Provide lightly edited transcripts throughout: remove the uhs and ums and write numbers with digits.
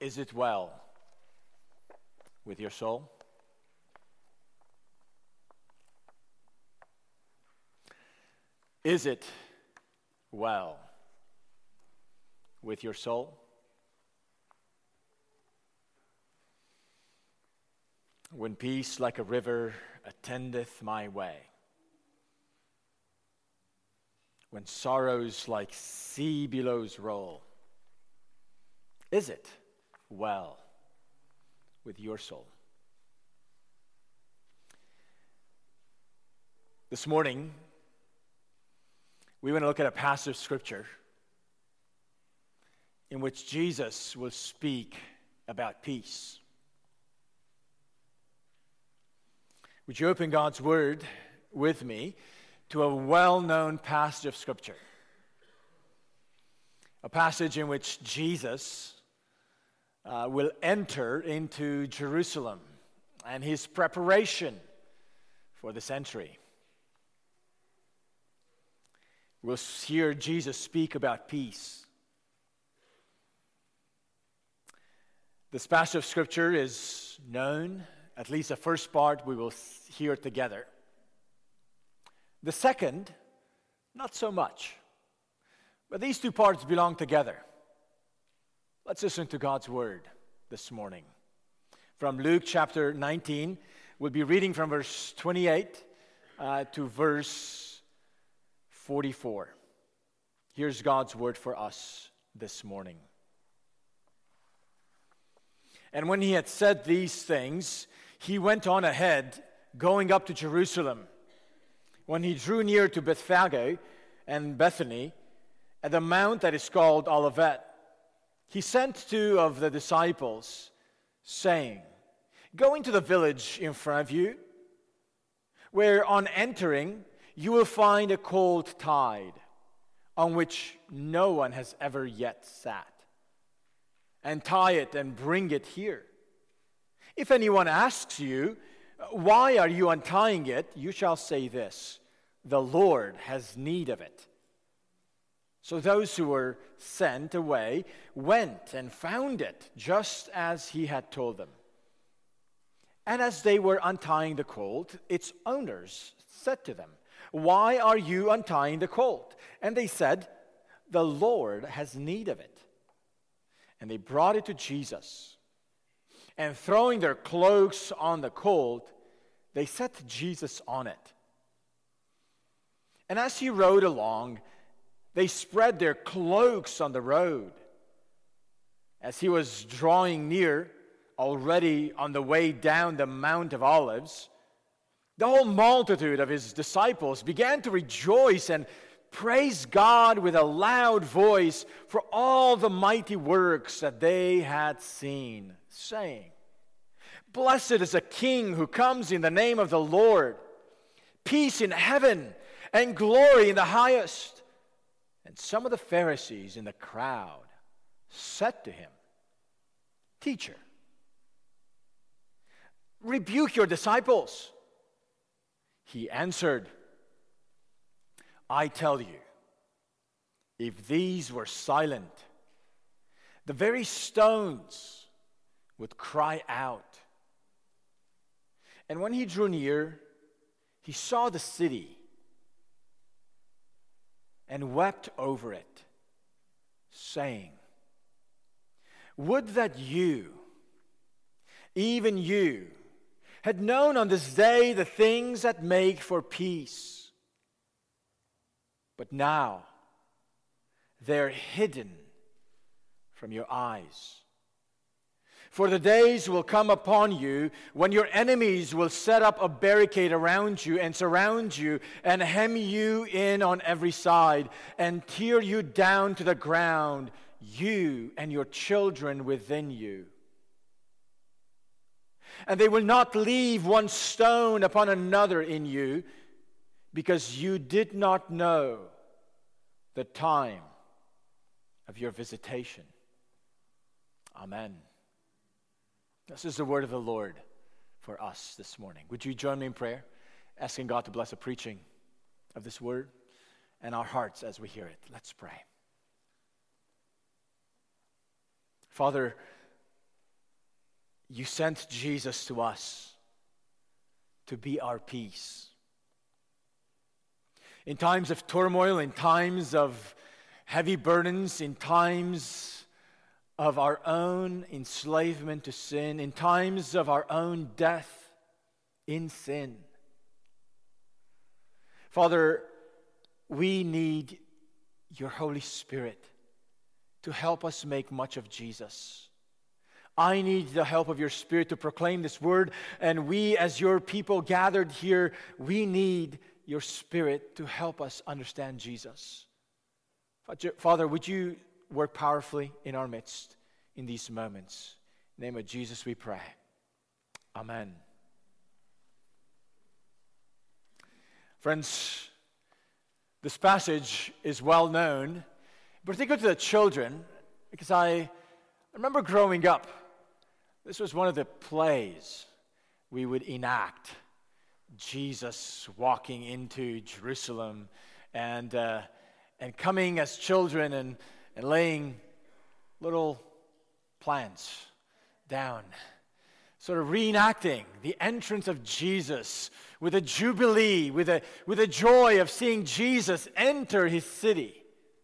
Is it well with your soul? Is it well with your soul? When peace like a river attendeth my way, when sorrows like sea billows roll, is it well with your soul? This morning, we want to look at a passage of Scripture in which Jesus will speak about peace. Would you open God's Word with me to a well-known passage of Scripture? A passage in which Jesus will enter into Jerusalem and his preparation for this entry. We'll hear Jesus speak about peace. This passage of Scripture is known, at least the first part we will hear together. The second, not so much. But these two parts belong together. Let's listen to God's Word this morning. From Luke chapter 19, we'll be reading from verse 28 to verse 44. Here's God's Word for us this morning. And when he had said these things, he went on ahead, going up to Jerusalem. When he drew near to Bethphage and Bethany, at the mount that is called Olivet, he sent two of the disciples, saying, "Go into the village in front of you, where on entering you will find a colt tied, on which no one has ever yet sat. And tie it and bring it here. If anyone asks you, 'Why are you untying it?' you shall say this, 'The Lord has need of it.'" So those who were sent away went and found it just as he had told them. And as they were untying the colt, its owners said to them, "Why are you untying the colt?" And they said, "The Lord has need of it." And they brought it to Jesus. And throwing their cloaks on the colt, they set Jesus on it. And as he rode along, they spread their cloaks on the road. As he was drawing near, already on the way down the Mount of Olives, the whole multitude of his disciples began to rejoice and praise God with a loud voice for all the mighty works that they had seen, saying, "Blessed is the King who comes in the name of the Lord. Peace in heaven and glory in the highest." And some of the Pharisees in the crowd said to him, "Teacher, rebuke your disciples." He answered, "I tell you, if these were silent, the very stones would cry out." And when he drew near, he saw the city and wept over it, saying, "Would that you, even you, had known on this day the things that make for peace. But now they're hidden from your eyes. For the days will come upon you when your enemies will set up a barricade around you and surround you and hem you in on every side and tear you down to the ground, you and your children within you. And they will not leave one stone upon another in you, because you did not know the time of your visitation." Amen. This is the word of the Lord for us this morning. Would you join me in prayer, asking God to bless the preaching of this word and our hearts as we hear it? Let's pray. Father, you sent Jesus to us to be our peace. In times of turmoil, in times of heavy burdens, in times of our own enslavement to sin, in times of our own death in sin. Father, we need your Holy Spirit to help us make much of Jesus. I need the help of your Spirit to proclaim this word, and we as your people gathered here, we need your Spirit to help us understand Jesus. Father, would you work powerfully in our midst in these moments? In the name of Jesus we pray. Amen. Friends, this passage is well known, particularly to the children, because I remember growing up, this was one of the plays we would enact. Jesus walking into Jerusalem and coming as children and laying little plants down, sort of reenacting the entrance of Jesus with a jubilee, with a joy of seeing Jesus enter his city.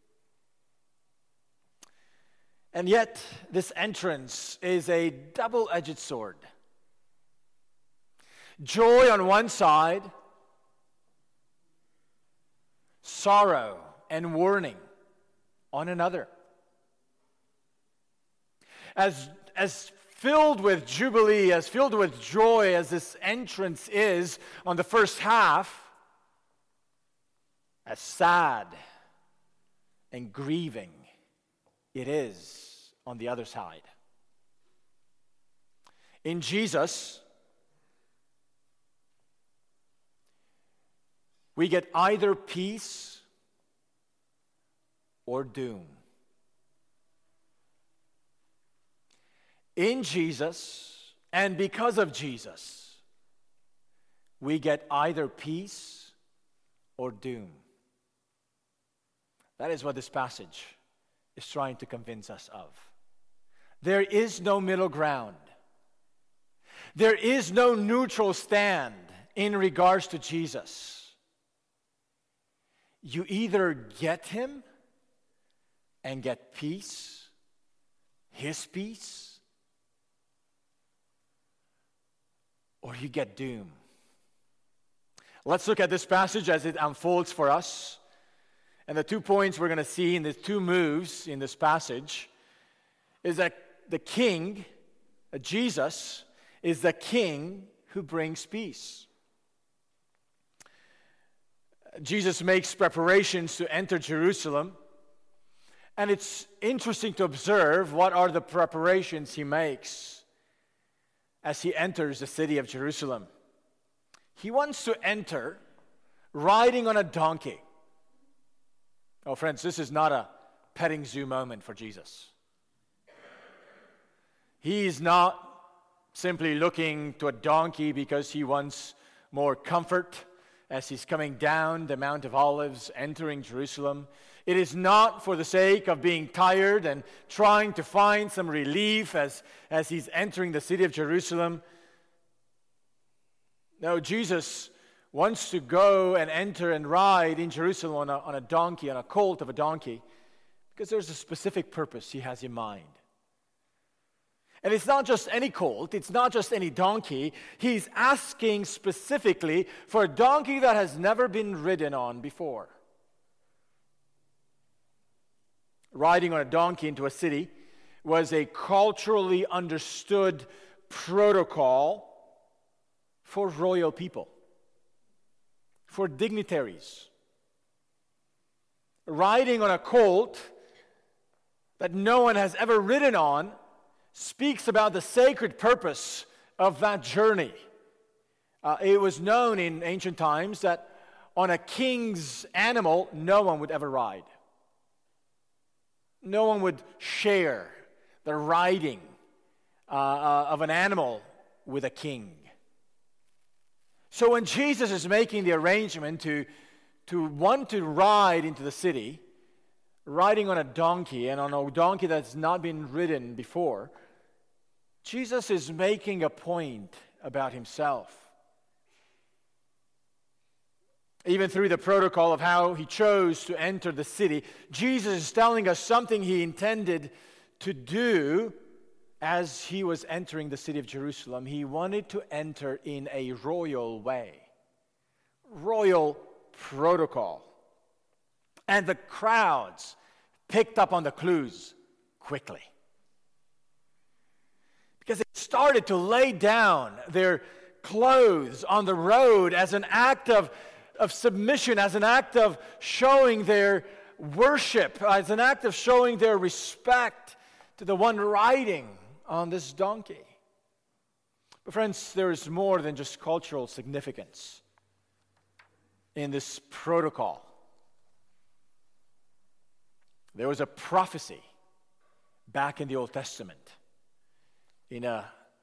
And yet, this entrance is a double-edged sword. Joy on one side, sorrow and warning on another. As filled with jubilee, as filled with joy as this entrance is on the first half, as sad and grieving it is on the other side. In Jesus, we get either peace or doom. In Jesus, and because of Jesus, we get either peace or doom. That is what this passage is trying to convince us of. There is no middle ground. There is no neutral stand in regards to Jesus. You either get him and get peace, his peace, or you get doom. Let's look at this passage as it unfolds for us. And the 2 points we're going to see in the 2 moves in this passage is that the king, Jesus, is the king who brings peace. Jesus makes preparations to enter Jerusalem. And it's interesting to observe what are the preparations he makes as he enters the city of Jerusalem. He wants to enter riding on a donkey. Oh, friends, this is not a petting zoo moment for Jesus. He's not simply looking to a donkey because he wants more comfort as he's coming down the Mount of Olives, entering Jerusalem. It is not for the sake of being tired and trying to find some relief as he's entering the city of Jerusalem. No, Jesus wants to go and enter and ride in Jerusalem on a donkey, on a colt of a donkey, because there's a specific purpose he has in mind. And it's not just any colt, it's not just any donkey. He's asking specifically for a donkey that has never been ridden on before. Riding on a donkey into a city was a culturally understood protocol for royal people, for dignitaries. Riding on a colt that no one has ever ridden on speaks about the sacred purpose of that journey. It was known in ancient times that on a king's animal, no one would ever ride. No one would share the riding of an animal with a king. So when Jesus is making the arrangement to want to ride into the city, riding on a donkey, and on a donkey that's not been ridden before, Jesus is making a point about himself. Even through the protocol of how he chose to enter the city, Jesus is telling us something he intended to do as he was entering the city of Jerusalem. He wanted to enter in a royal way, royal protocol. And the crowds picked up on the clues quickly, because they started to lay down their clothes on the road as an act of submission, as an act of showing their worship, as an act of showing their respect to the one riding on this donkey. But friends, there is more than just cultural significance in this protocol. There was a prophecy back in the Old Testament, in a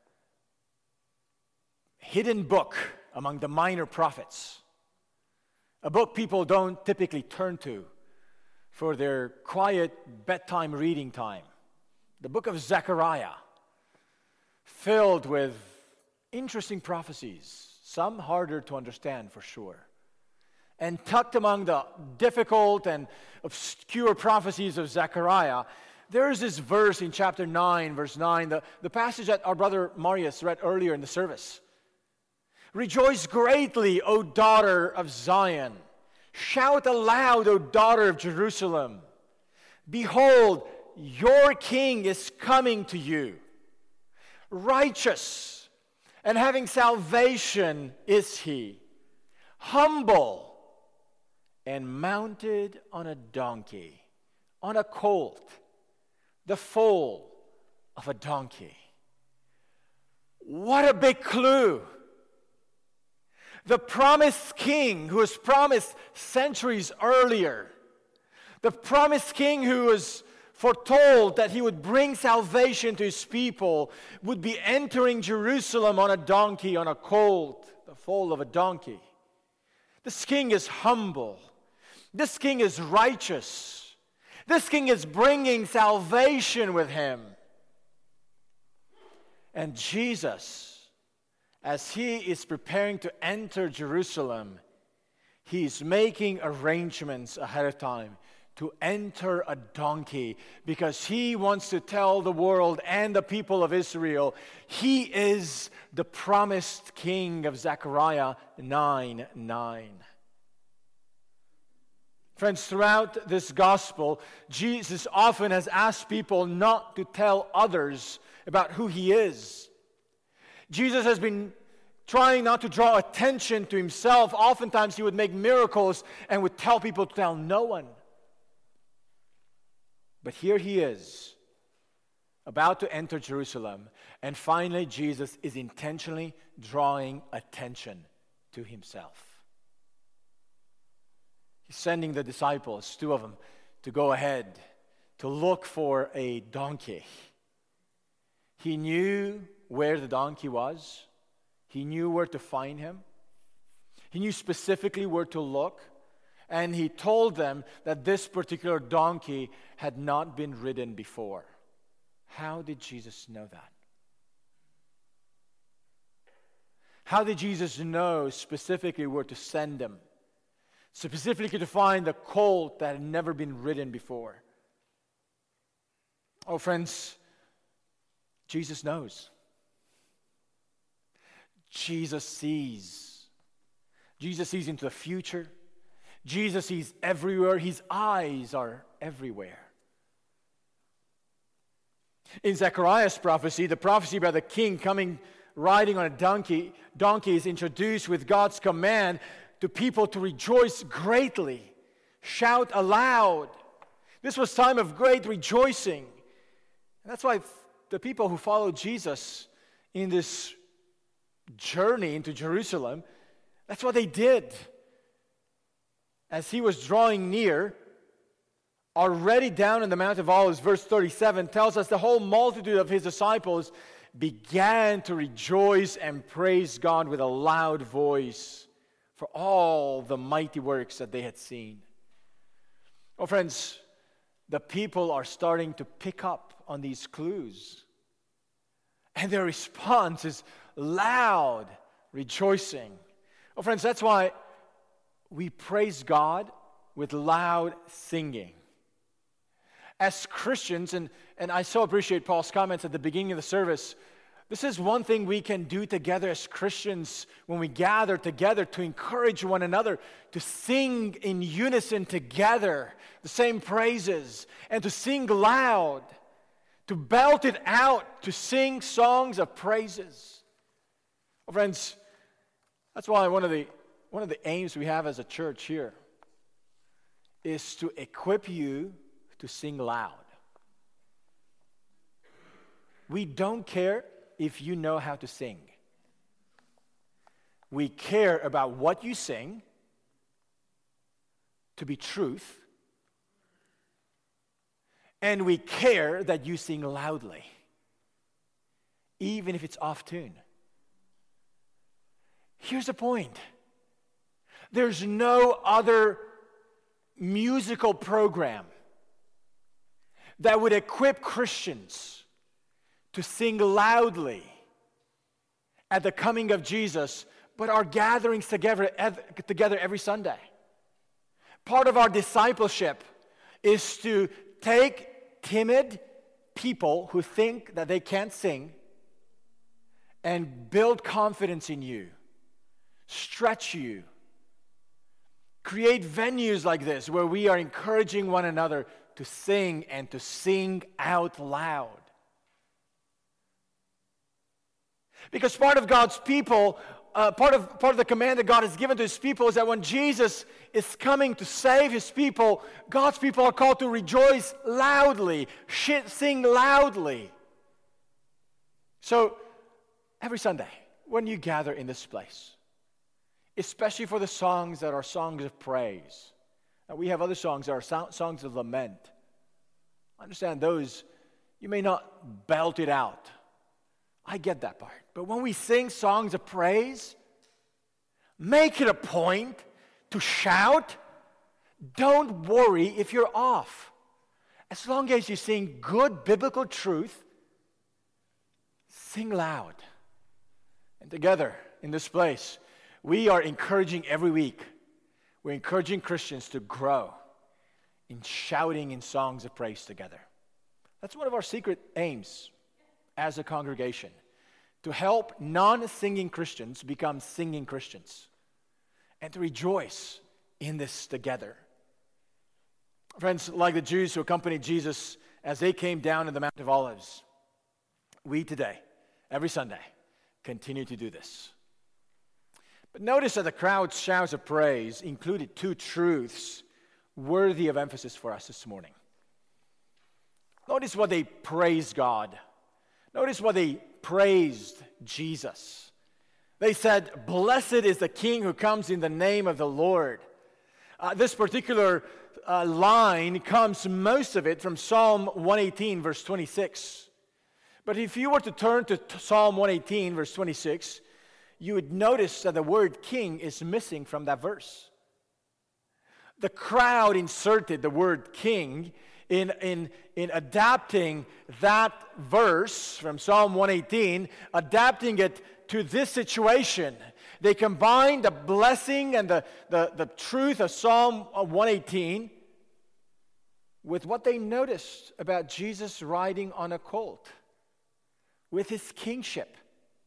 hidden book among the minor prophets, a book people don't typically turn to for their quiet bedtime reading time. The book of Zechariah, filled with interesting prophecies, some harder to understand for sure. And tucked among the difficult and obscure prophecies of Zechariah, there is this verse in chapter 9, verse 9, the passage that our brother Marius read earlier in the service. Rejoice greatly, O daughter of Zion. Shout aloud, O daughter of Jerusalem. Behold, your king is coming to you. Righteous and having salvation is he. Humble and mounted on a donkey, on a colt, the foal of a donkey. What a big clue! The promised king who was promised centuries earlier, the promised king who was foretold that he would bring salvation to his people, would be entering Jerusalem on a donkey, on a colt, the foal of a donkey. This king is humble. This king is righteous. This king is bringing salvation with him. And Jesus, as he is preparing to enter Jerusalem, he is making arrangements ahead of time to enter a donkey, because he wants to tell the world and the people of Israel he is the promised king of Zechariah 9:9. Friends, throughout this gospel, Jesus often has asked people not to tell others about who he is. Jesus has been trying not to draw attention to himself. Oftentimes he would make miracles and would tell people to tell no one. But here he is, about to enter Jerusalem, and finally Jesus is intentionally drawing attention to himself. He's sending the disciples, 2 of them, to go ahead to look for a donkey. He knew where the donkey was. He knew where to find him. He knew specifically where to look. And he told them that this particular donkey had not been ridden before. How did Jesus know that? How did Jesus know specifically where to send them? Specifically to find the colt that had never been ridden before? Oh, friends, Jesus knows. Jesus sees. Jesus sees into the future. Jesus sees everywhere. His eyes are everywhere. In Zechariah's prophecy, the prophecy about the king coming riding on a donkey is introduced with God's command to people to rejoice greatly, shout aloud. This was time of great rejoicing. And that's why the people who followed Jesus in this journey into Jerusalem, that's what they did. As he was drawing near, already down in the Mount of Olives, verse 37 tells us the whole multitude of his disciples began to rejoice and praise God with a loud voice for all the mighty works that they had seen. Oh, friends, the people are starting to pick up on these clues. And their response is loud rejoicing. Well, friends, that's why we praise God with loud singing. As Christians, and I so appreciate Paul's comments at the beginning of the service, this is one thing we can do together as Christians when we gather together to encourage one another to sing in unison together the same praises and to sing loud, to belt it out, to sing songs of praises. Well, friends, that's why one of the aims we have as a church here is to equip you to sing loud. We don't care if you know how to sing. We care about what you sing to be truth, and we care that you sing loudly, even if it's off tune. Here's the point. There's no other musical program that would equip Christians to sing loudly at the coming of Jesus, but our gatherings together every Sunday. Part of our discipleship is to take timid people who think that they can't sing and build confidence in you, stretch you, create venues like this where we are encouraging one another to sing and to sing out loud. Because part of God's people, part of the command that God has given to His people is that when Jesus is coming to save His people, God's people are called to rejoice loudly, sing loudly. So, every Sunday, when you gather in this place, especially for the songs that are songs of praise, and we have other songs that are songs of lament. Understand those, you may not belt it out. I get that part. But when we sing songs of praise, make it a point to shout. Don't worry if you're off. As long as you sing good biblical truth, sing loud. And together in this place, we are encouraging every week. We're encouraging Christians to grow in shouting in songs of praise together. That's one of our secret aims as a congregation, to help non-singing Christians become singing Christians and to rejoice in this together. Friends, like the Jews who accompanied Jesus as they came down in the Mount of Olives, we today, every Sunday, continue to do this. But notice that the crowd's shouts of praise included two truths worthy of emphasis for us this morning. Notice what they praised God. Notice what they praised Jesus. They said, "Blessed is the King who comes in the name of the Lord." This particular line comes, most of it, from Psalm 118, verse 26. But if you were to turn to Psalm 118, verse 26, you would notice that the word king is missing from that verse. The crowd inserted the word king in adapting that verse from Psalm 118, adapting it to this situation. They combined the blessing and the truth of Psalm 118 with what they noticed about Jesus riding on a colt, with his kingship.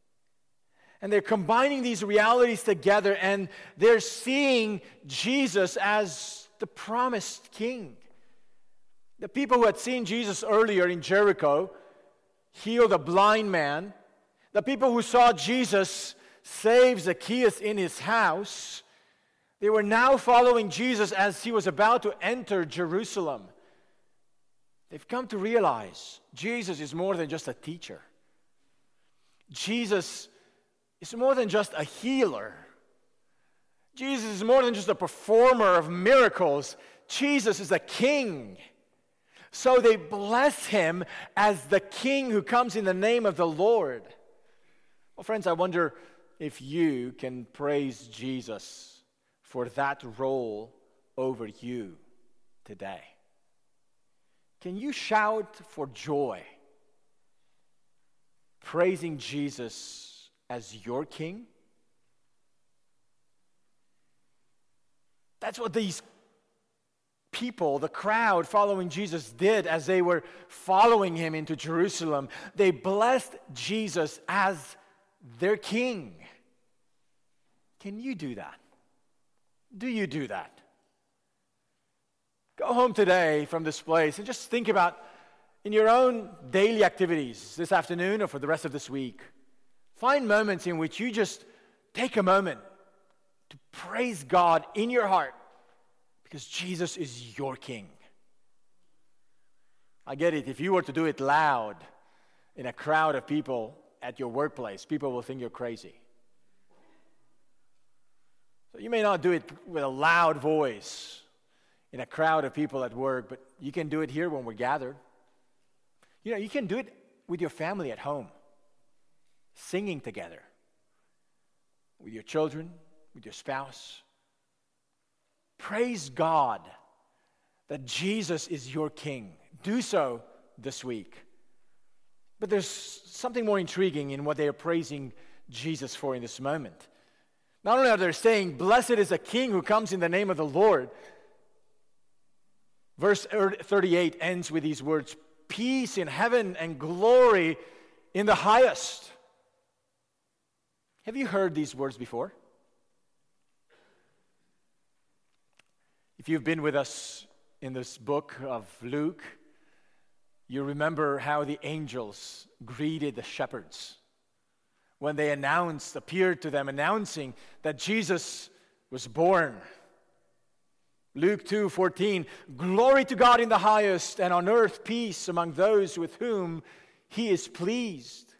And they're combining these realities together, and they're seeing Jesus as the promised king. The people who had seen Jesus earlier in Jericho heal the blind man, the people who saw Jesus save Zacchaeus in his house, they were now following Jesus as he was about to enter Jerusalem. They've come to realize Jesus is more than just a teacher. Jesus is more than just a healer. Jesus is more than just a performer of miracles. Jesus is a king. So they bless him as the king who comes in the name of the Lord. Well, friends, I wonder if you can praise Jesus for that role over you today. Can you shout for joy, praising Jesus as your king? That's what these people, the crowd following Jesus, did as they were following him into Jerusalem. They blessed Jesus as their king. Can you do that? Do you do that? Go home today from this place and just think about in your own daily activities this afternoon or for the rest of this week. Find moments in which you just take a moment to praise God in your heart because Jesus is your king. I get it. If you were to do it loud in a crowd of people at your workplace, people will think you're crazy. So you may not do it with a loud voice in a crowd of people at work, but you can do it here when we're gathered. You know, you can do it with your family at home, singing together, with your children, with your spouse. Praise God that Jesus is your king. Do so this week. But there's something more intriguing in what they are praising Jesus for in this moment. Not only are they saying, "Blessed is a king who comes in the name of the Lord," verse 38 ends with these words, "Peace in heaven and glory in the highest." Have you heard these words before? If you've been with us in this book of Luke, you remember how the angels greeted the shepherds when they appeared to them, announcing that Jesus was born. Luke 2:14, "Glory to God in the highest, and on earth peace among those with whom he is pleased."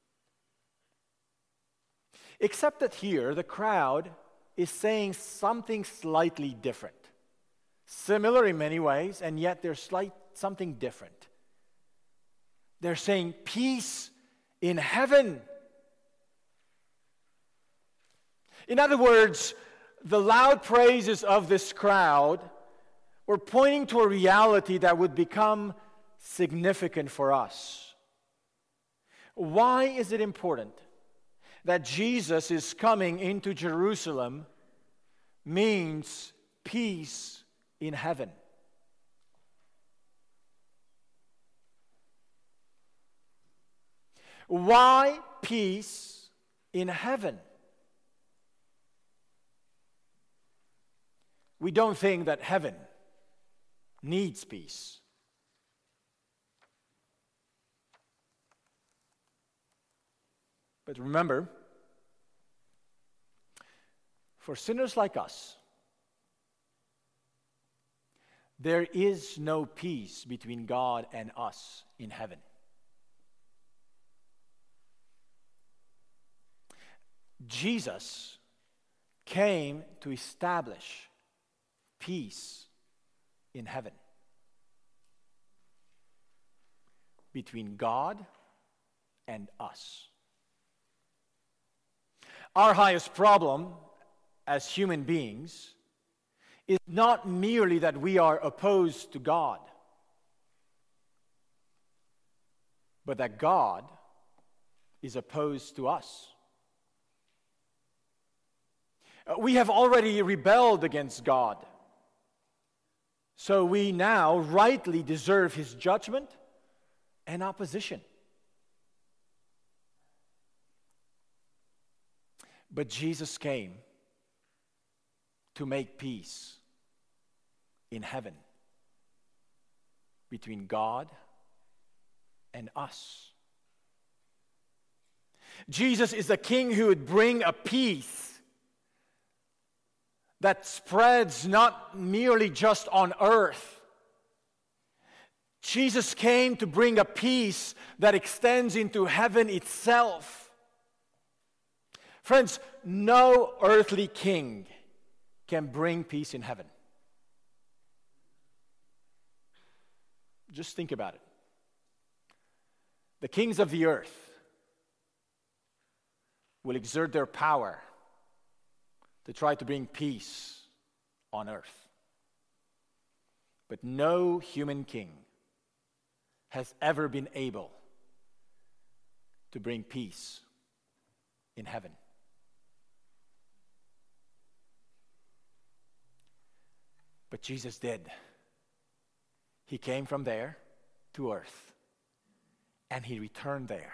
Except that here, the crowd is saying something slightly different. Similar in many ways, and yet there's something different. They're saying peace in heaven. In other words, the loud praises of this crowd were pointing to a reality that would become significant for us. Why is it important that Jesus is coming into Jerusalem means peace in heaven? Why peace in heaven? We don't think that heaven needs peace. But remember, for sinners like us, there is no peace between God and us in heaven. Jesus came to establish peace in heaven between God and us. Our highest problem as human beings is not merely that we are opposed to God, but that God is opposed to us. We have already rebelled against God, so we now rightly deserve his judgment and opposition. But Jesus came to make peace in heaven between God and us. Jesus is the King who would bring a peace that spreads not merely just on earth. Jesus came to bring a peace that extends into heaven itself. Friends, no earthly king can bring peace in heaven. Just think about it. The kings of the earth will exert their power to try to bring peace on earth. But no human king has ever been able to bring peace in heaven. But Jesus did. He came from there to earth, and he returned there.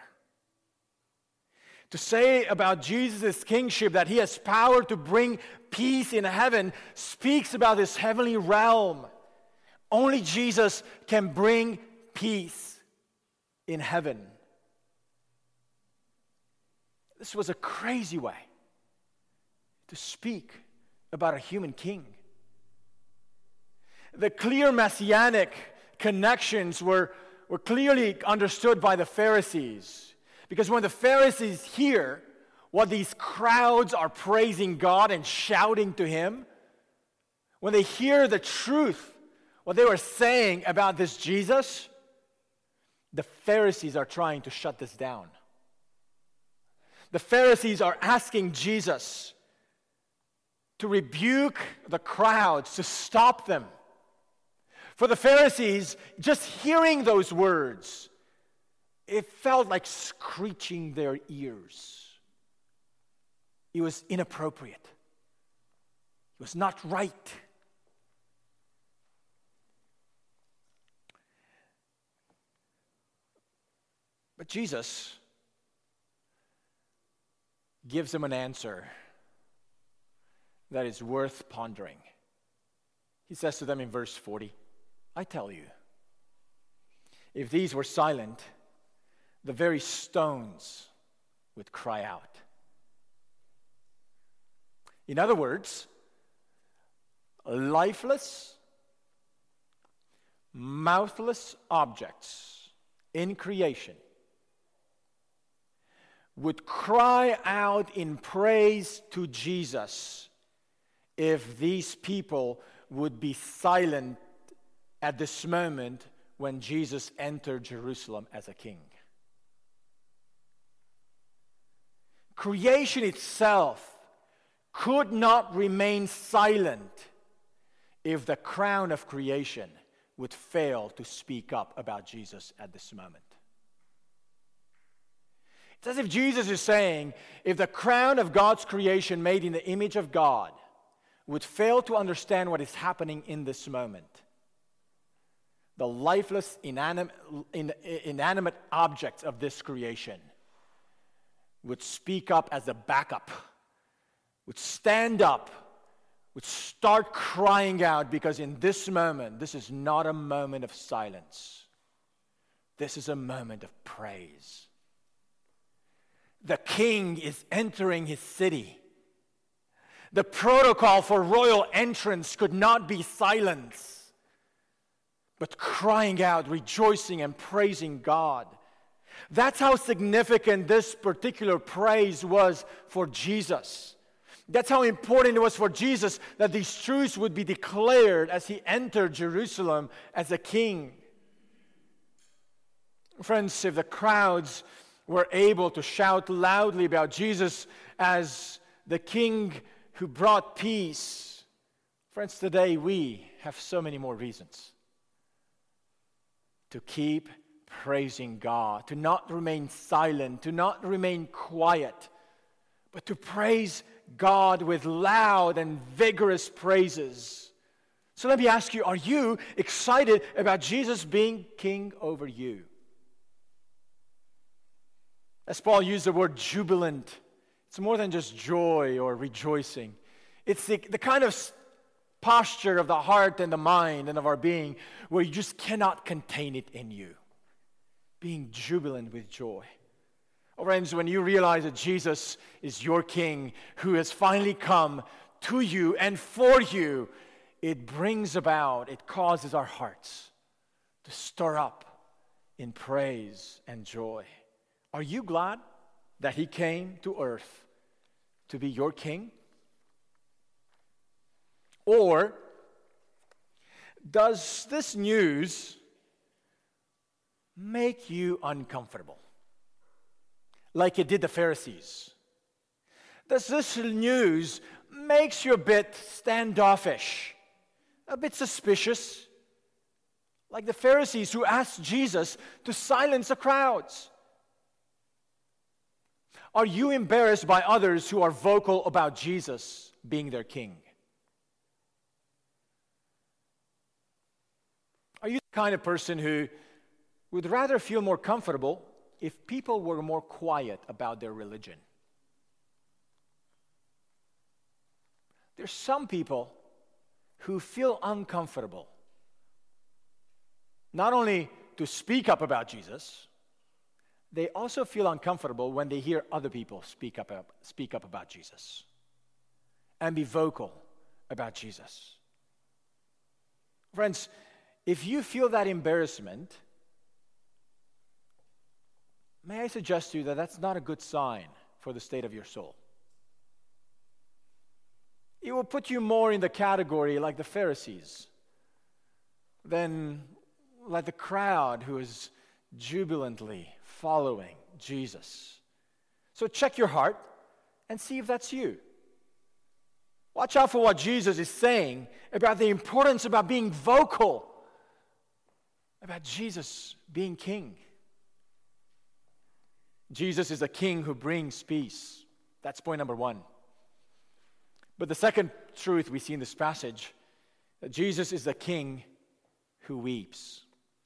To say about Jesus' kingship that he has power to bring peace in heaven speaks about this heavenly realm. Only Jesus can bring peace in heaven. This was a crazy way to speak about a human king. The clear messianic connections were clearly understood by the Pharisees. Because when the Pharisees hear what these crowds are praising God and shouting to him, when they hear the truth, what they were saying about this Jesus, the Pharisees are trying to shut this down. The Pharisees are asking Jesus to rebuke the crowds, to stop them. For the Pharisees, just hearing those words, it felt like screeching their ears. It was inappropriate. It was not right. But Jesus gives them an answer that is worth pondering. He says to them in verse 40, I tell you, if these were silent, the very stones would cry out. In other words, lifeless, mouthless objects in creation would cry out in praise to Jesus if these people would be silent at this moment when Jesus entered Jerusalem as a king. Creation itself could not remain silent if the crown of creation would fail to speak up about Jesus at this moment. It's as if Jesus is saying, if the crown of God's creation made in the image of God would fail to understand what is happening in this moment, the lifeless, inanimate objects of this creation would speak up as a backup, would stand up, would start crying out, because in this moment, this is not a moment of silence. This is a moment of praise. The king is entering his city. The protocol for royal entrance could not be silence, but crying out, rejoicing and praising God. That's how significant this particular praise was for Jesus. That's how important it was for Jesus that these truths would be declared as he entered Jerusalem as a king. Friends, if the crowds were able to shout loudly about Jesus as the king who brought peace, friends, today we have so many more reasons to keep praising God, to not remain silent, to not remain quiet, but to praise God with loud and vigorous praises. So let me ask you, are you excited about Jesus being king over you? As Paul used the word jubilant, it's more than just joy or rejoicing. It's the kind of posture of the heart and the mind and of our being where you just cannot contain it in you. Being jubilant with joy. Oh, friends, when you realize that Jesus is your King who has finally come to you and for you, it causes our hearts to stir up in praise and joy. Are you glad that he came to earth to be your King? Or does this news make you uncomfortable, like it did the Pharisees? Does this news make you a bit standoffish, a bit suspicious, like the Pharisees who asked Jesus to silence the crowds? Are you embarrassed by others who are vocal about Jesus being their king? Are you the kind of person who would rather feel more comfortable if people were more quiet about their religion? There's some people who feel uncomfortable not only to speak up about Jesus, they also feel uncomfortable when they hear other people speak up about Jesus and be vocal about Jesus. Friends, if you feel that embarrassment, may I suggest to you that that's not a good sign for the state of your soul. It will put you more in the category like the Pharisees than like the crowd who is jubilantly following Jesus. So check your heart and see if that's you. Watch out for what Jesus is saying about the importance about being vocal about Jesus being king. Jesus is a king who brings peace. That's point number one. But the second truth we see in this passage, that Jesus is the king who weeps.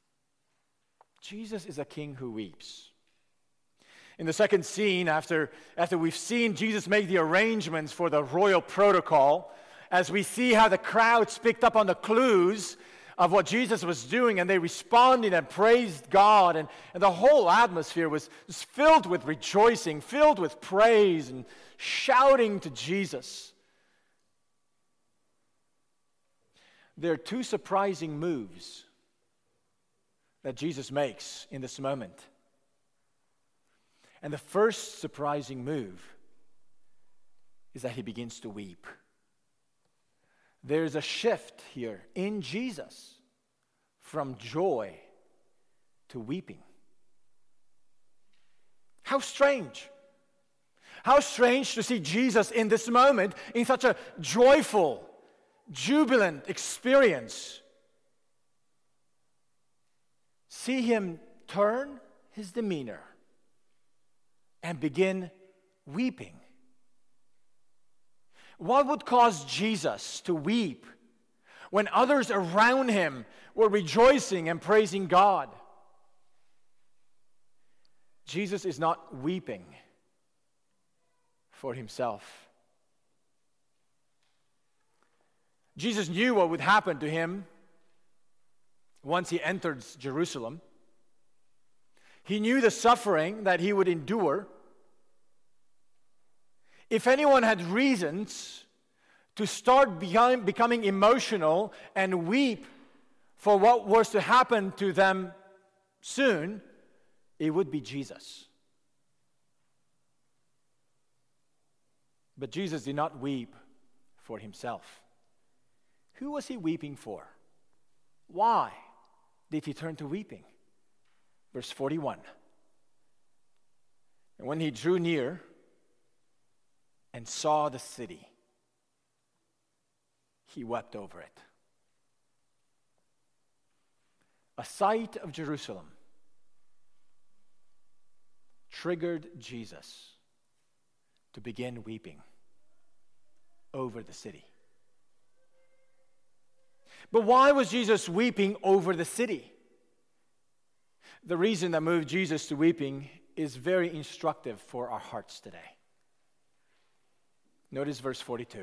Jesus is a king who weeps. In the second scene, after we've seen Jesus make the arrangements for the royal protocol, as we see how the crowds picked up on the clues of what Jesus was doing, and they responded and praised God, and the whole atmosphere was filled with rejoicing, filled with praise and shouting to Jesus. There are two surprising moves that Jesus makes in this moment. And the first surprising move is that he begins to weep. There's a shift here in Jesus from joy to weeping. How strange. How strange to see Jesus in this moment in such a joyful, jubilant experience. See him turn his demeanor and begin weeping. What would cause Jesus to weep when others around him were rejoicing and praising God? Jesus is not weeping for himself. Jesus knew what would happen to him once he entered Jerusalem. He knew the suffering that he would endure. If anyone had reasons to start becoming emotional and weep for what was to happen to them soon, it would be Jesus. But Jesus did not weep for himself. Who was he weeping for? Why did he turn to weeping? Verse 41. And when he drew near and saw the city, he wept over it. A sight of Jerusalem triggered Jesus to begin weeping over the city. But why was Jesus weeping over the city? The reason that moved Jesus to weeping is very instructive for our hearts today. Notice verse 42.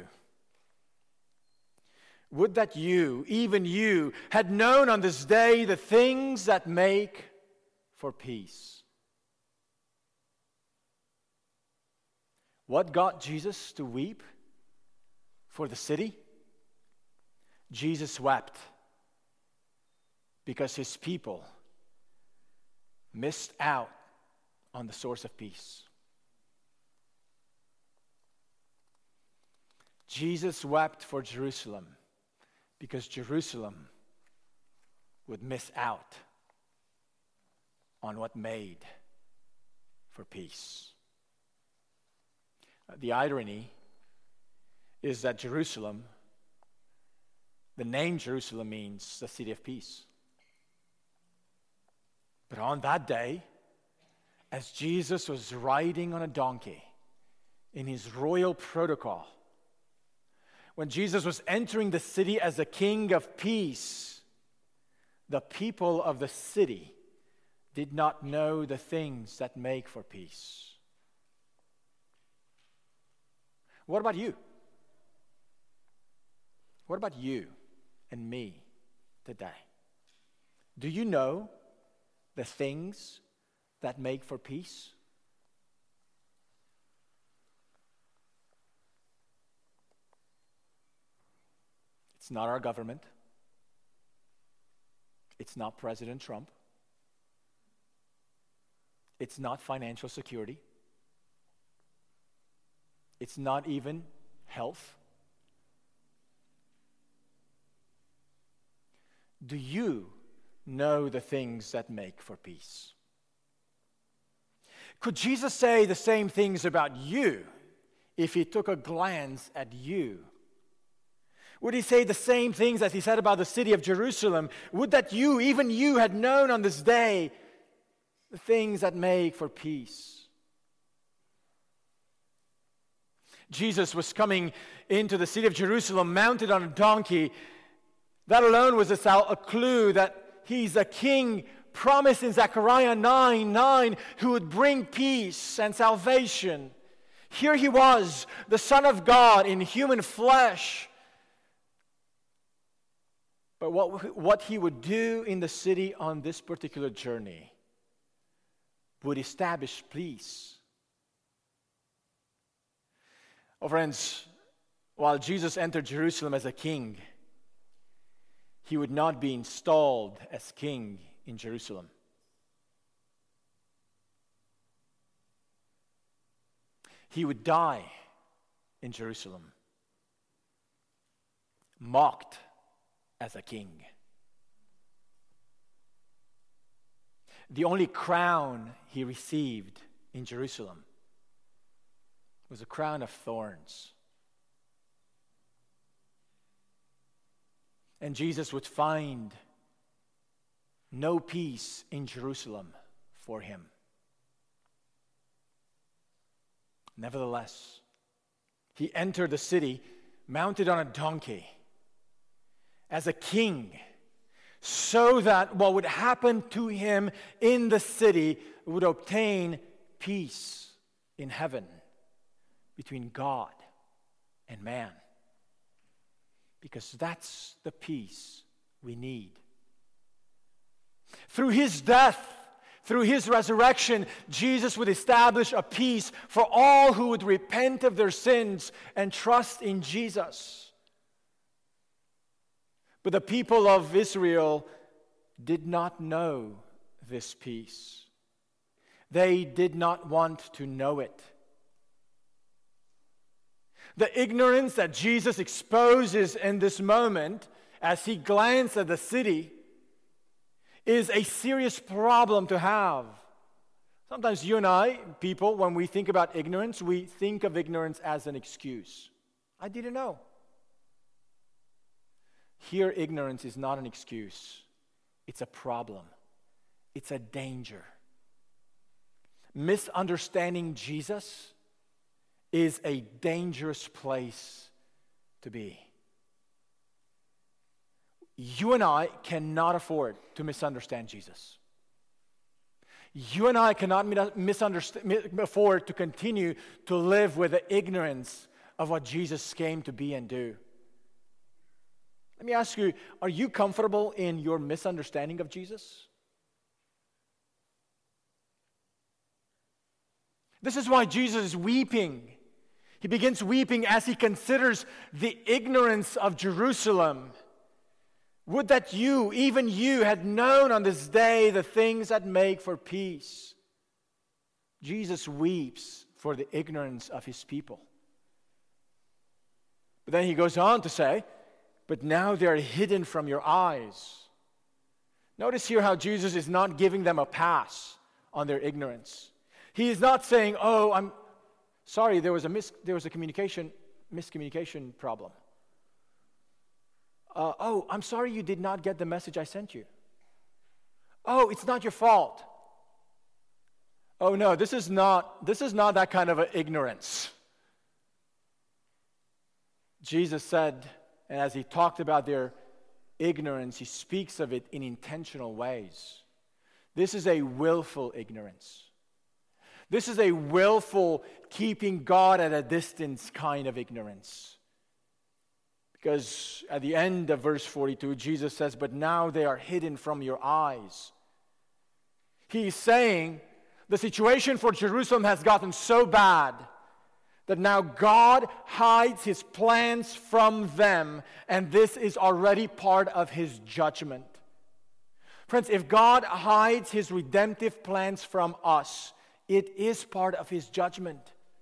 Would that you, even you, had known on this day the things that make for peace. What got Jesus to weep for the city? Jesus wept because his people missed out on the source of peace. Jesus wept for Jerusalem because Jerusalem would miss out on what made for peace. The irony is that Jerusalem, the name Jerusalem means the city of peace. But on that day, as Jesus was riding on a donkey in his royal protocol, when Jesus was entering the city as a king of peace, the people of the city did not know the things that make for peace. What about you? What about you and me today? Do you know the things that make for peace? It's not our government. It's not President Trump. It's not financial security. It's not even health. Do you know the things that make for peace? Could Jesus say the same things about you if he took a glance at you? Would he say the same things as he said about the city of Jerusalem? Would that you, even you, had known on this day the things that make for peace? Jesus was coming into the city of Jerusalem mounted on a donkey. That alone was a clue that he's a king promised in Zechariah 9:9 who would bring peace and salvation. Here he was, the Son of God in human flesh. But what he would do in the city on this particular journey would establish peace. Oh, friends, while Jesus entered Jerusalem as a king, he would not be installed as king in Jerusalem. He would die in Jerusalem, mocked as a king. The only crown he received in Jerusalem was a crown of thorns. And Jesus would find no peace in Jerusalem for him. Nevertheless, he entered the city mounted on a donkey as a king, so that what would happen to him in the city would obtain peace in heaven between God and man. Because that's the peace we need. Through his death, through his resurrection, Jesus would establish a peace for all who would repent of their sins and trust in Jesus. But the people of Israel did not know this peace. They did not want to know it. The ignorance that Jesus exposes in this moment as he glanced at the city is a serious problem to have. Sometimes you and I, people, when we think about ignorance, we think of ignorance as an excuse. I didn't know. Here, ignorance is not an excuse. It's a problem. It's a danger. Misunderstanding Jesus is a dangerous place to be. You and I cannot afford to misunderstand Jesus. You and I cannot afford to continue to live with the ignorance of what Jesus came to be and do. Let me ask you, are you comfortable in your misunderstanding of Jesus? This is why Jesus is weeping. He begins weeping as he considers the ignorance of Jerusalem. Would that you, even you, had known on this day the things that make for peace. Jesus weeps for the ignorance of his people. But then he goes on to say, but now they are hidden from your eyes. Notice here how Jesus is not giving them a pass on their ignorance. He is not saying, oh, I'm sorry, there was a miscommunication problem. Oh, I'm sorry you did not get the message I sent you. Oh, it's not your fault. Oh no, this is not that kind of ignorance. Jesus said, and as he talked about their ignorance, he speaks of it in intentional ways. This is a willful ignorance. This is a willful keeping God at a distance kind of ignorance. Because at the end of verse 42, Jesus says, "But now they are hidden from your eyes." He's saying the situation for Jerusalem has gotten so bad that now God hides his plans from them, and this is already part of his judgment. Friends, if God hides his redemptive plans from us, it is part of his judgment.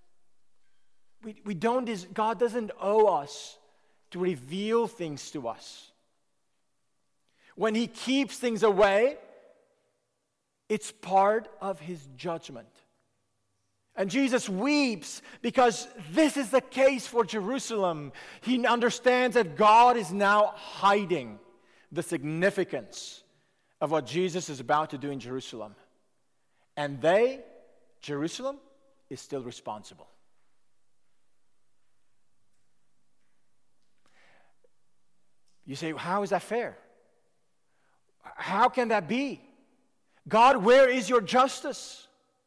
God doesn't owe us to reveal things to us. When he keeps things away, it's part of his judgment. And Jesus weeps because this is the case for Jerusalem. He understands that God is now hiding the significance of what Jesus is about to do in Jerusalem. And Jerusalem, is still responsible. You say, how is that fair? How can that be? God, where is your justice?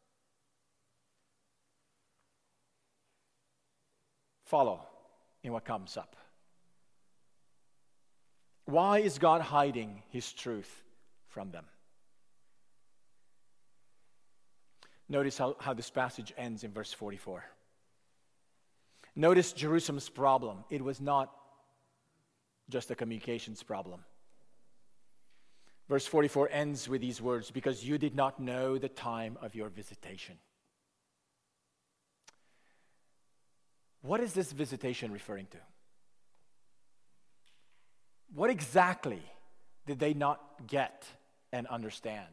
Follow in what comes up. Why is God hiding his truth from them? Notice how this passage ends in verse 44. Notice Jerusalem's problem. It was not just a communications problem. Verse 44 ends with these words, "Because you did not know the time of your visitation." What is this visitation referring to? What exactly did they not get and understand?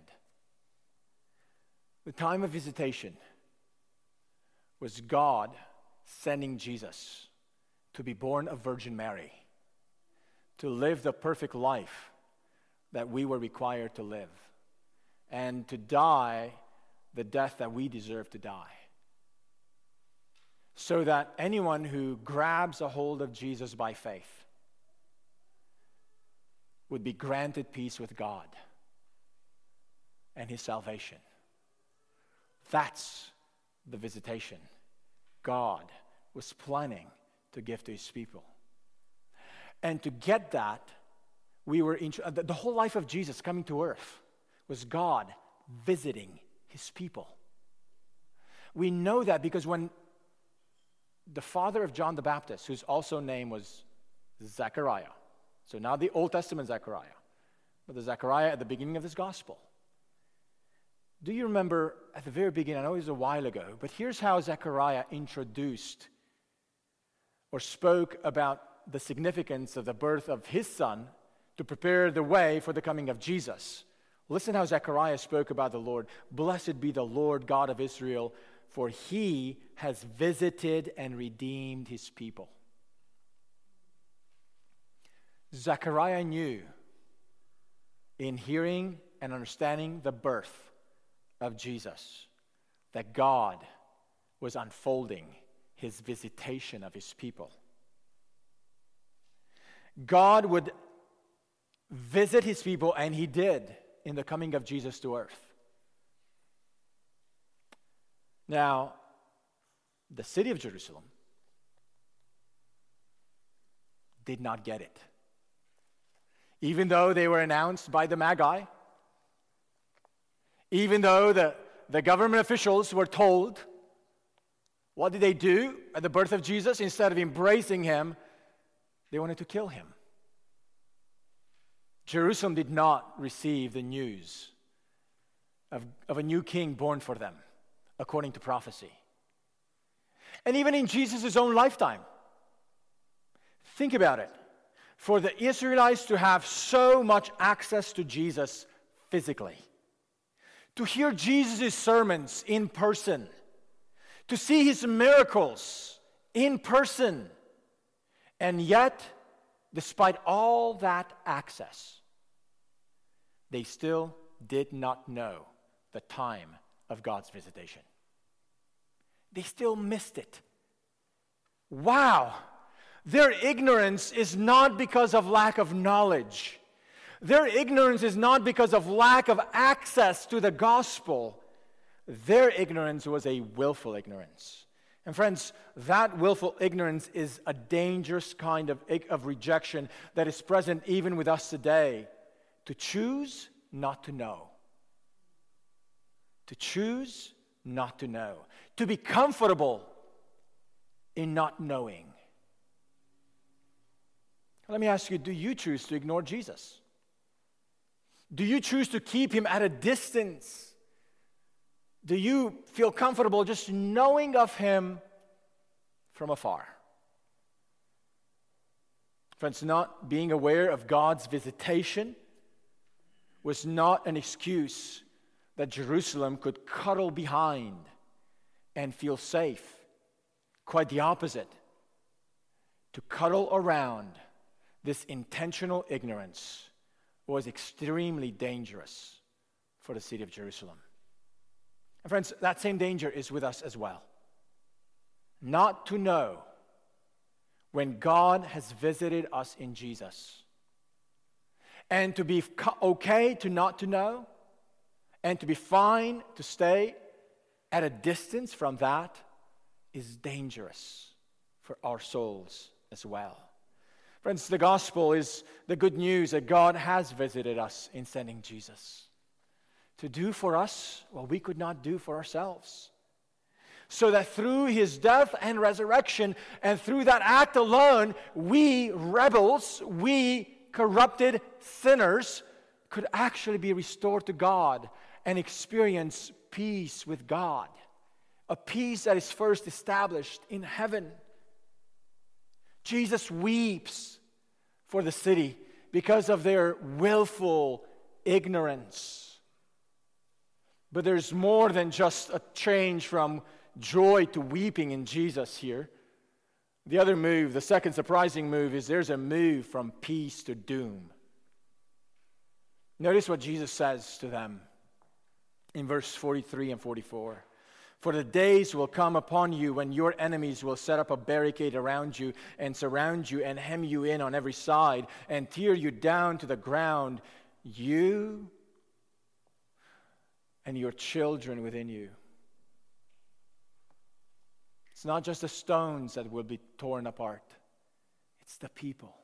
The time of visitation was God sending Jesus to be born of Virgin Mary, to live the perfect life that we were required to live, and to die the death that we deserve to die, so that anyone who grabs a hold of Jesus by faith would be granted peace with God and his salvation. That's the visitation God was planning to give to his people. And to get that, the whole life of Jesus coming to earth was God visiting his people. We know that because when the father of John the Baptist, whose also name was Zechariah, so now the Old Testament Zechariah, but the Zechariah at the beginning of this gospel. Do you remember at the very beginning, I know it was a while ago, but here's how Zechariah introduced or spoke about the significance of the birth of his son to prepare the way for the coming of Jesus. Listen how Zechariah spoke about the Lord. "Blessed be the Lord God of Israel, for he has visited and redeemed his people." Zechariah knew, in hearing and understanding the birth of Jesus, that God was unfolding his visitation of his people. God would visit his people, and he did in the coming of Jesus to earth. Now, the city of Jerusalem did not get it. Even though they were announced by the Magi, even though the government officials were told, what did they do at the birth of Jesus? Instead of embracing him, they wanted to kill him. Jerusalem did not receive the news of a new king born for them, according to prophecy. And even in Jesus' own lifetime, think about it. For the Israelites to have so much access to Jesus physically, to hear Jesus' sermons in person, to see his miracles in person, and yet, despite all that access, they still did not know the time of God's visitation. They still missed it. Wow! Their ignorance is not because of lack of knowledge. Their ignorance is not because of lack of access to the gospel. Their ignorance was a willful ignorance. And friends, that willful ignorance is a dangerous kind of rejection that is present even with us today. To choose not to know. To choose not to know. To be comfortable in not knowing. Let me ask you, do you choose to ignore Jesus? Do you choose to keep him at a distance? Do you feel comfortable just knowing of him from afar? Friends, not being aware of God's visitation was not an excuse that Jerusalem could cuddle behind and feel safe. Quite the opposite. To cuddle around this intentional ignorance was extremely dangerous for the city of Jerusalem. And friends, that same danger is with us as well. Not to know when God has visited us in Jesus. And to be okay to not to know, and to be fine to stay at a distance from that is dangerous for our souls as well. Friends, the gospel is the good news that God has visited us in sending Jesus to do for us what we could not do for ourselves. So that through his death and resurrection, and through that act alone, we rebels, we corrupted sinners, could actually be restored to God and experience peace with God. A peace that is first established in heaven. Jesus weeps for the city because of their willful ignorance. But there's more than just a change from joy to weeping in Jesus here. The other move, the second surprising move, is there's a move from peace to doom. Notice what Jesus says to them in verse 43 and 44. For the days will come upon you when your enemies will set up a barricade around you and surround you and hem you in on every side and tear you down to the ground, you and your children within you. It's not just the stones that will be torn apart. It's the people.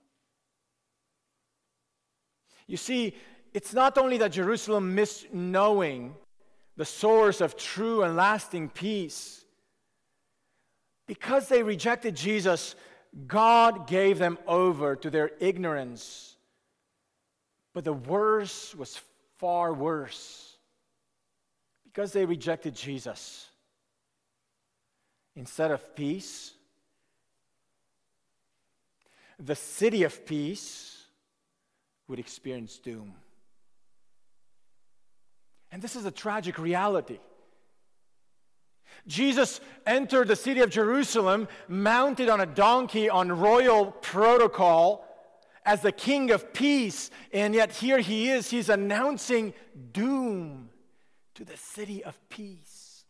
You see, it's not only that Jerusalem missed knowing the source of true and lasting peace. Because they rejected Jesus, God gave them over to their ignorance. But the worst was far worse. Because they rejected Jesus, instead of peace, the city of peace would experience doom. And this is a tragic reality. Jesus entered the city of Jerusalem mounted on a donkey on royal protocol as the King of Peace, and yet here he is, he's announcing doom to the city of peace.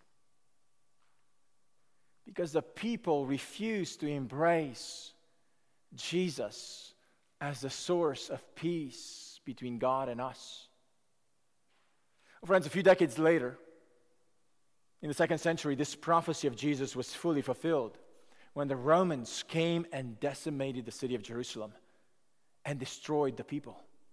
Because the people refuse to embrace Jesus as the source of peace between God and us. Friends, a few decades later, in the 2nd century, this prophecy of Jesus was fully fulfilled when the Romans came and decimated the city of Jerusalem and destroyed the people.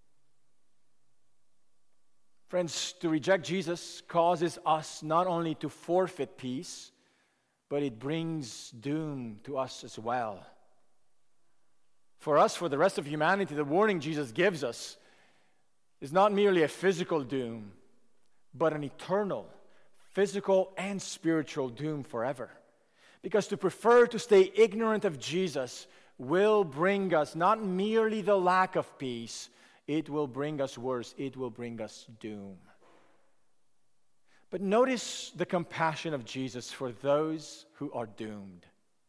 Friends, to reject Jesus causes us not only to forfeit peace, but it brings doom to us as well. For us, for the rest of humanity, the warning Jesus gives us is not merely a physical doom, but an eternal, physical and spiritual doom forever. Because to prefer to stay ignorant of Jesus will bring us not merely the lack of peace, it will bring us worse, it will bring us doom. But notice the compassion of Jesus for those who are doomed.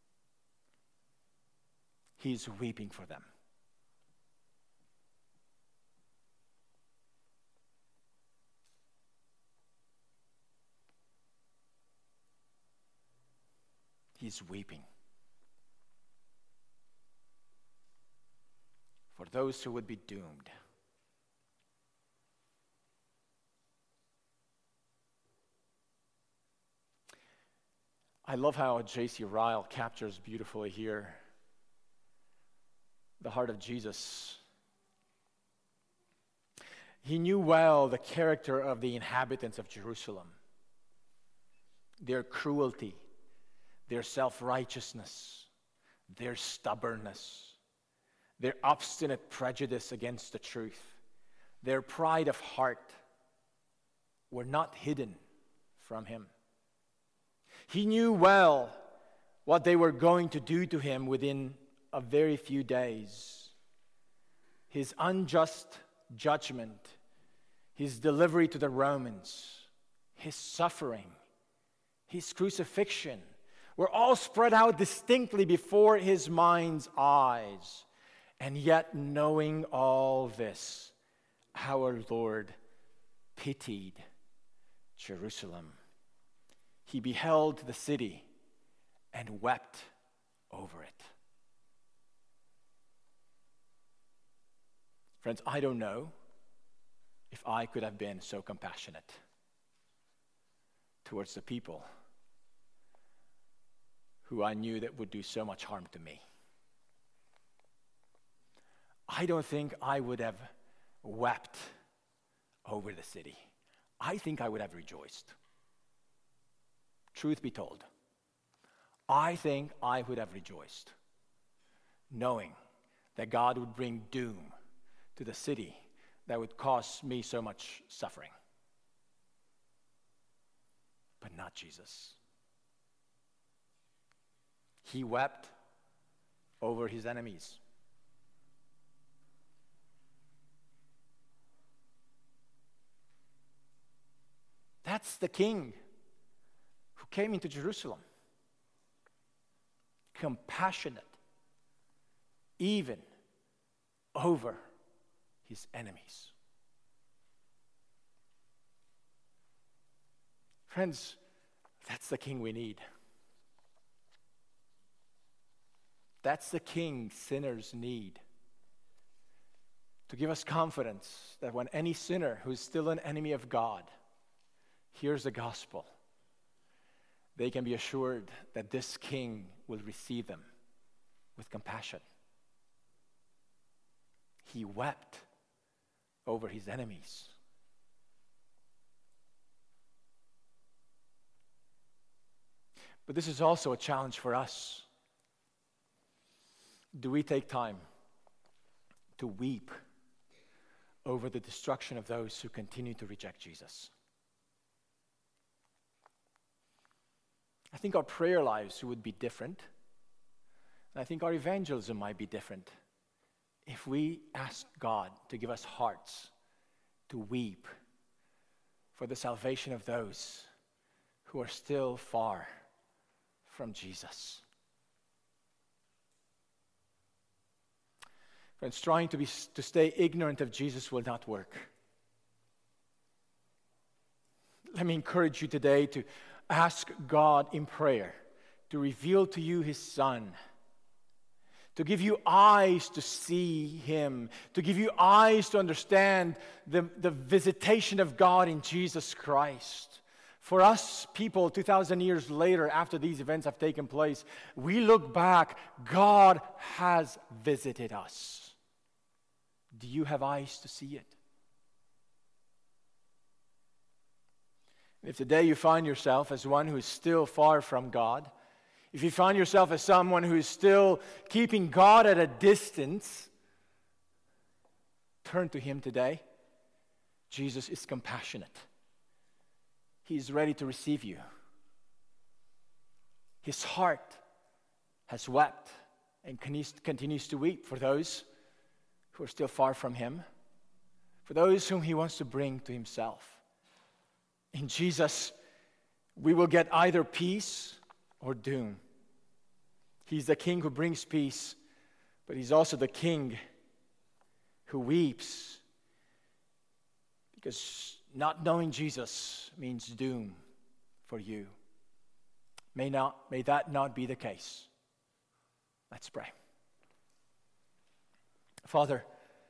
He's weeping for them. he's weeping. For those who would be doomed. I love how J.C. Ryle captures beautifully here the heart of Jesus. He knew well the character of the inhabitants of Jerusalem, their cruelty, their self-righteousness, their stubbornness, their obstinate prejudice against the truth, their pride of heart were not hidden from him. He knew well what they were going to do to him within a very few days. His unjust judgment, his delivery to the Romans, his suffering, his crucifixion were all spread out distinctly before his mind's eyes. And yet, knowing all this, our Lord pitied Jerusalem. He beheld the city and wept over it. Friends, I don't know if I could have been so compassionate towards the people who I knew that would do so much harm to me. I don't think I would have wept over the city. I think I would have rejoiced. Truth be told, I think I would have rejoiced, knowing that God would bring doom to the city that would cause me so much suffering. But not Jesus. He wept over his enemies. That's the king who came into Jerusalem. Compassionate, even over his enemies. Friends, that's the king we need. That's the king sinners need. To give us confidence that when any sinner who is still an enemy of God hears the gospel, they can be assured that this king will receive them with compassion. He wept over his enemies. But this is also a challenge for us. Do we take time to weep over the destruction of those who continue to reject Jesus? I think our prayer lives would be different. And I think our evangelism might be different if we ask God to give us hearts to weep for the salvation of those who are still far from Jesus. Friends, trying to stay ignorant of Jesus will not work. Let me encourage you today to ask God in prayer to reveal to you his Son, to give you eyes to see him, to give you eyes to understand the visitation of God in Jesus Christ. For us people, 2,000 years later, after these events have taken place, we look back, God has visited us. Do you have eyes to see it? If today you find yourself as one who is still far from God, if you find yourself as someone who is still keeping God at a distance, turn to him today. Jesus is compassionate. He is ready to receive you. His heart has wept and continues to weep for those who are still far from him, for those whom he wants to bring to himself. In Jesus, we will get either peace or doom. He's the king who brings peace, but he's also the king who weeps, because not knowing Jesus means doom for you. May that not be the case. Let's pray. Father,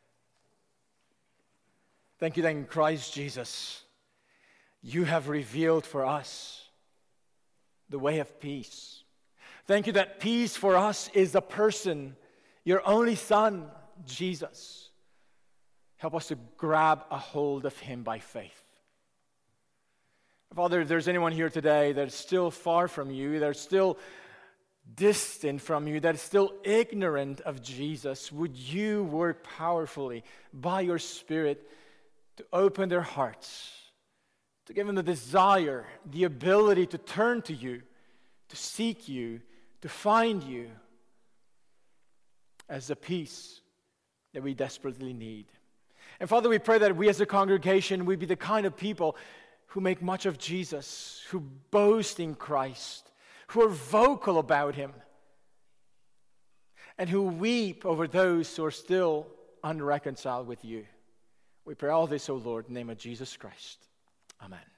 thank you that in Christ Jesus, you have revealed for us the way of peace. Thank you that peace for us is the person, your only Son, Jesus. Help us to grab a hold of him by faith. Father, if there's anyone here today that's still far from you, that's still distant from you, that is still ignorant of Jesus, would you work powerfully by your Spirit to open their hearts, to give them the desire, the ability to turn to you, to seek you, to find you as the peace that we desperately need. And Father, we pray that we as a congregation, we be the kind of people who make much of Jesus, who boast in Christ, who are vocal about him, and who weep over those who are still unreconciled with you. We pray all this, O Lord, in the name of Jesus Christ. Amen.